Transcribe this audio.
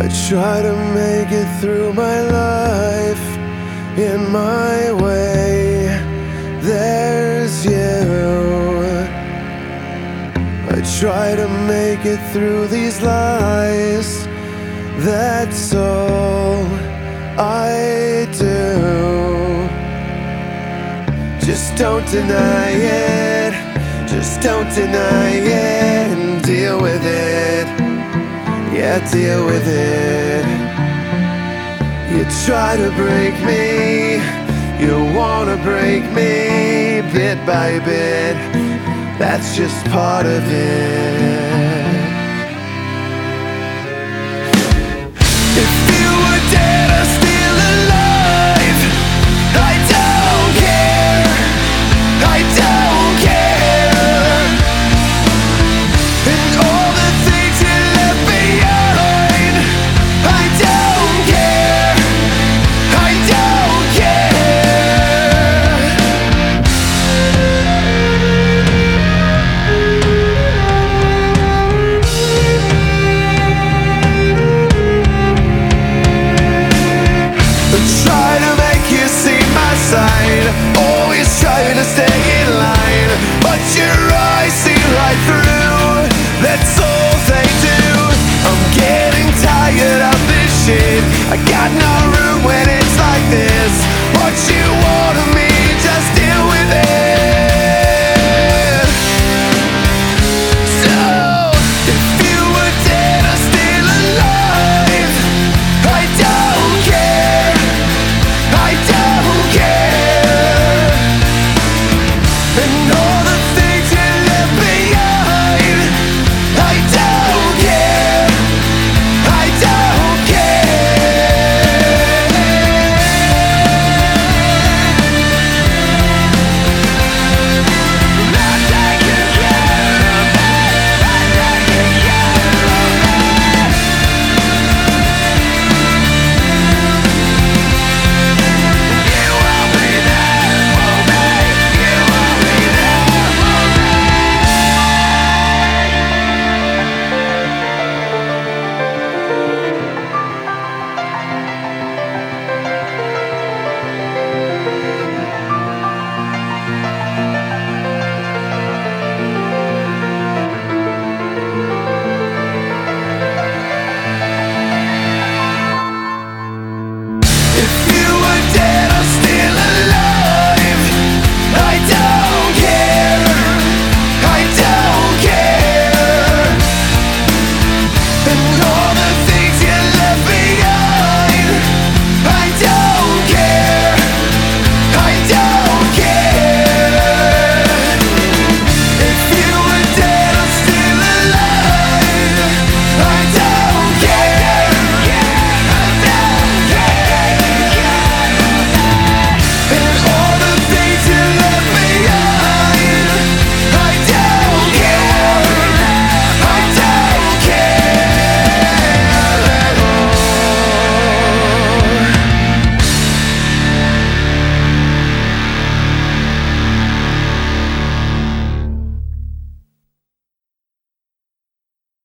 I try to make it through my life in my way. There's you. I try to make it through these lies. That's all I do. Just don't deny it. Just don't deny it and deal with it. Yeah, deal with it. You try to break me, you wanna break me bit by bit. That's just part of it.